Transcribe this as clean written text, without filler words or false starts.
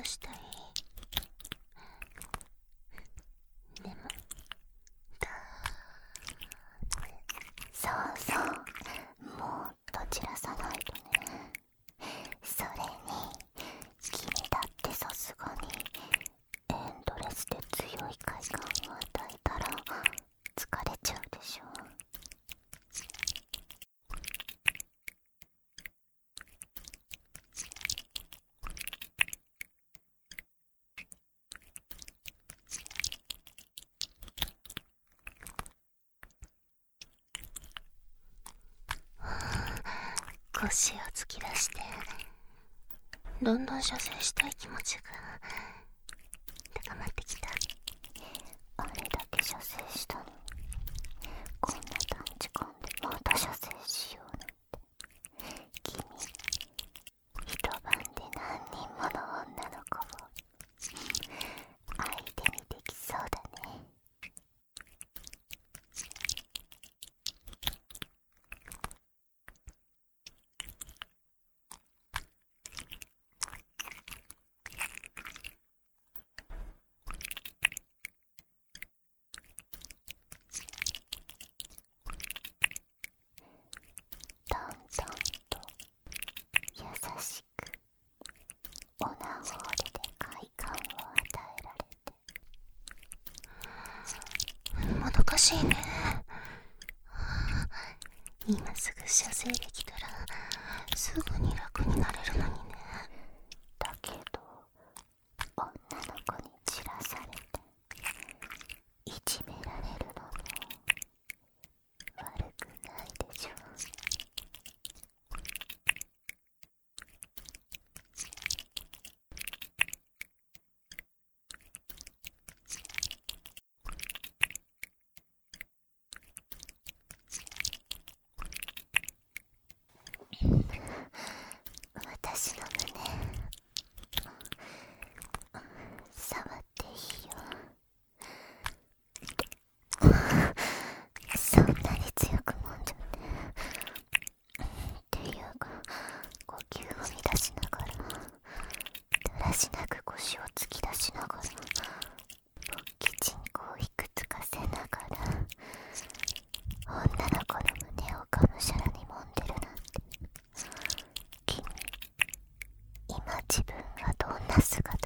したい。でもそうそう、もっと散らさないとね。それに君だってさすがにエンドレスで強い快感を与えたら疲れちゃうでしょ。 腰を突き出してどんどん射精したい気持ちが高まってきた。 あれだけ射精したのにこんな短時間でまた射精しようなんて。君一晩で何人もの女の子を相手にできそうだね。トントンと優しくオナホールで快感を与えられて。 もどかしいね。今すぐ射精できたらすぐに楽になれるのにね。 だけど女の子に散らされていじめられるのも悪くないでしょ。私の胸触っていいよ。そんなに強く揉んじゃっていうか、呼吸を乱しながらだらしなく腰を突き出しながら勃起チンコをいくつかせながら女の子の胸をがむしゃらに揉んでるなんて。君今自分はどんな姿